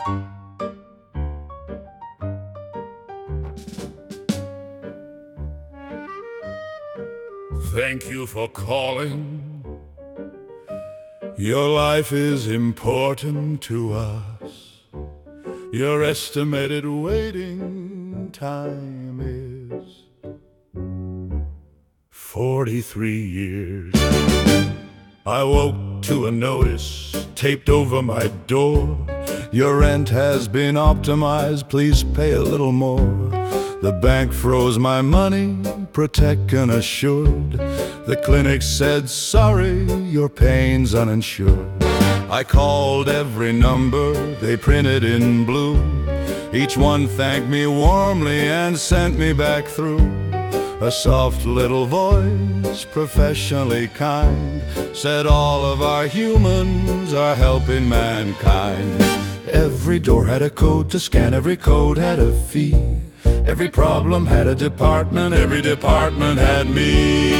Thank you for calling. Your life is important to us. Your estimated waiting time is 43 years. I woke to a notice taped over my door. Your rent has been optimized, please pay a little more. The bank froze my money, Protect and assured. The clinic said, sorry, your pain's uninsured. I called every number they printed in blue. Each one thanked me warmly and sent me back through. A soft little voice, professionally kind, said all of our humans are helping mankind. Every door had a code to scan, every code had a fee. Every problem had a department, every department had me.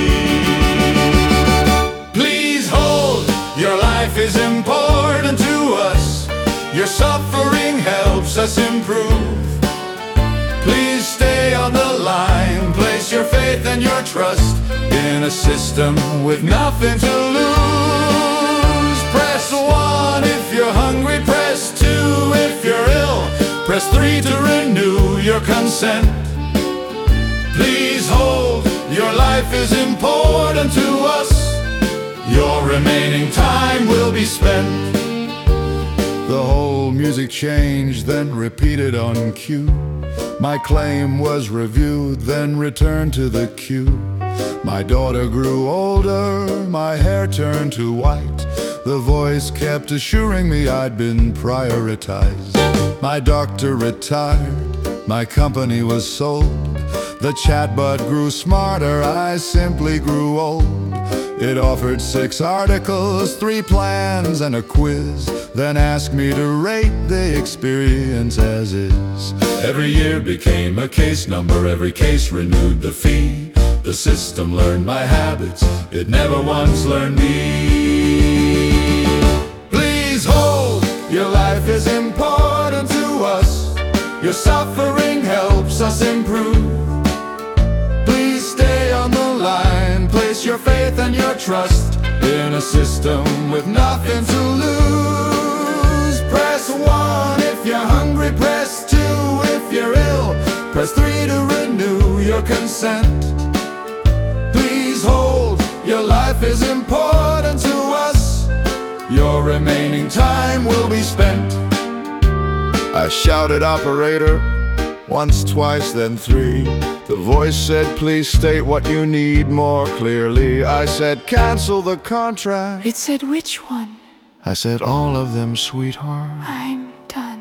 Please hold, your life is important to us. Your suffering helps us improve. Please stay on the line, place your faith and your trust in a system with nothing to lose. Press 1 if you're hungry, press 2 if you're ill, press 3 to renew your consent. Please hold, your life is important to us. Your remaining time will be spent. The whole music changed, then repeated on cue. My claim was reviewed, then returned to the queue. My daughter grew older, my hair turned to white. The voice kept assuring me I'd been prioritized. My doctor retired, my company was sold. The chatbot grew smarter, I simply grew old. It offered 6 articles, 3 plans and a quiz, then asked me to rate the experience as is. Every year became a case number, every case renewed the fee. The system learned my habits, it never once learned me. Please hold, your life is important to us. Your suffering helps us improve. Please stay on the line, place your faith and your trust in a system with nothing to lose. Press 1 if you're hungry, press 2 if you're ill, press 3 to renew your consent. Please hold, your life is important to us. Your remaining time will be spent. I shouted operator, once, twice, then 3. The voice said, please state what you need more clearly. I said, cancel the contract. It said, which one? I said, all of them, sweetheart. I'm done.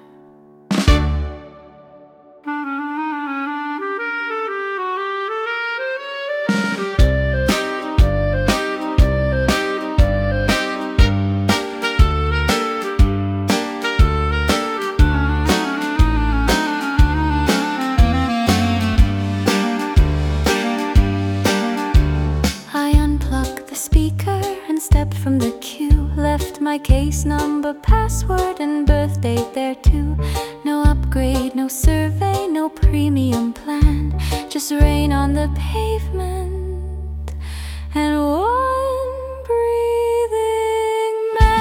Stepped from the queue, left my case number, password and birth date there too. No upgrade, no survey, no premium plan, just rain on the pavement and one breathing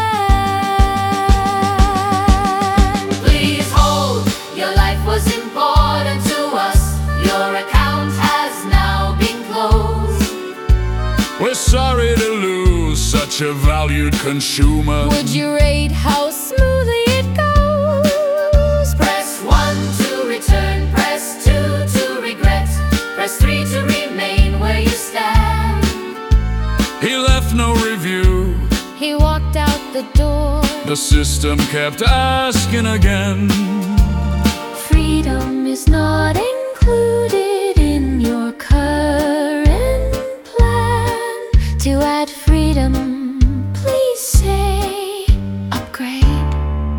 man. Please hold, your life was important to us. Your account has now been closed. We're sorry to lose such a valued consumer. Would you rate how smoothly it goes? Press 1 to return, press 2 to regret, press 3 to remain where you stand. He left no review, He walked out the door. the system kept asking again. Freedom is not included in your current plan. To add freedom, please say upgrade.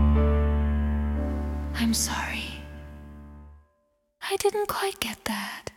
I'm sorry, I didn't quite get that.